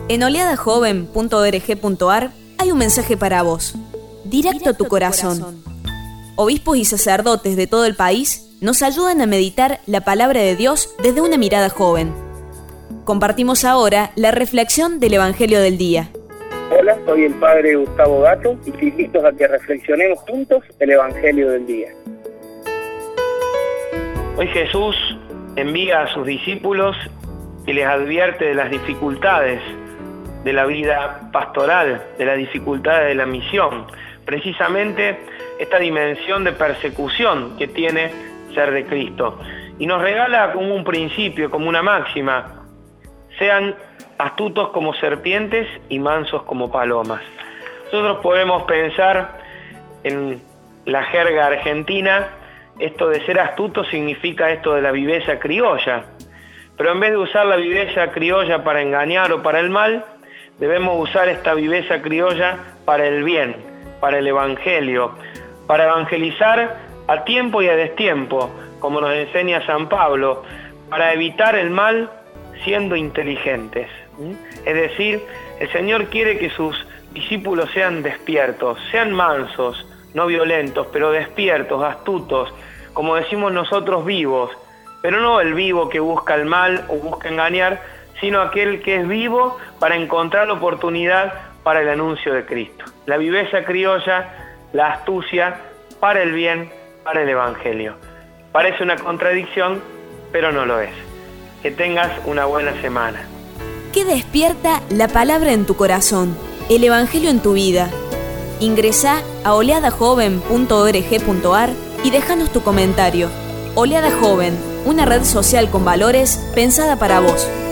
En oleadajoven.org.ar hay un mensaje para vos, directo a tu corazón. Obispos y sacerdotes de todo el país nos ayudan a meditar la palabra de Dios desde una mirada joven. Compartimos ahora la reflexión del Evangelio del día. Hola, soy el Padre Gustavo Gato y te invito a que reflexionemos juntos el Evangelio del día. Hoy Jesús envía a sus discípulos y les advierte de las dificultades de la vida pastoral, de las dificultades de la misión, precisamente esta dimensión de persecución que tiene ser de Cristo. Y nos regala como un principio, como una máxima: sean astutos como serpientes y mansos como palomas. Nosotros podemos pensar en la jerga argentina, esto de ser astuto significa esto de la viveza criolla, pero en vez de usar la viveza criolla para engañar o para el mal, debemos usar esta viveza criolla para el bien, para el Evangelio, para evangelizar a tiempo y a destiempo, como nos enseña San Pablo, para evitar el mal siendo inteligentes. Es decir, el Señor quiere que sus discípulos sean despiertos, sean mansos, no violentos, pero despiertos, astutos, como decimos nosotros, vivos, pero no el vivo que busca el mal o busca engañar, sino aquel que es vivo para encontrar la oportunidad para el anuncio de Cristo. La viveza criolla, la astucia para el bien, para el Evangelio. Parece una contradicción, pero no lo es. Que tengas una buena semana. ¿Qué despierta la palabra en tu corazón, el Evangelio en tu vida? Ingresá a oleadajoven.org.ar y déjanos tu comentario. Oleada Joven, una red social con valores pensada para vos.